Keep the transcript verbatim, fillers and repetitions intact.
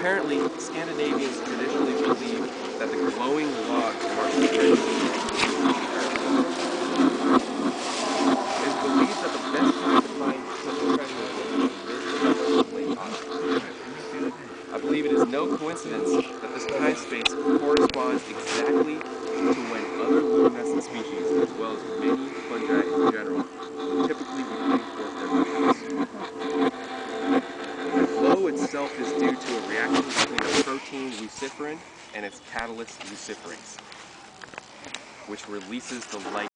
Apparently, Scandinavians traditionally believe that the glowing logs mark the trench. It is believed that the best time to find such a treasure was in mid-summer to late autumn. I believe it is no coincidence that this time space corresponds exactly to when other luminescent species, as well as many fungi in general, typically would bring forth their babies. The glow itself is due to a reaction between the protein luciferin and its catalyst luciferase, which releases the light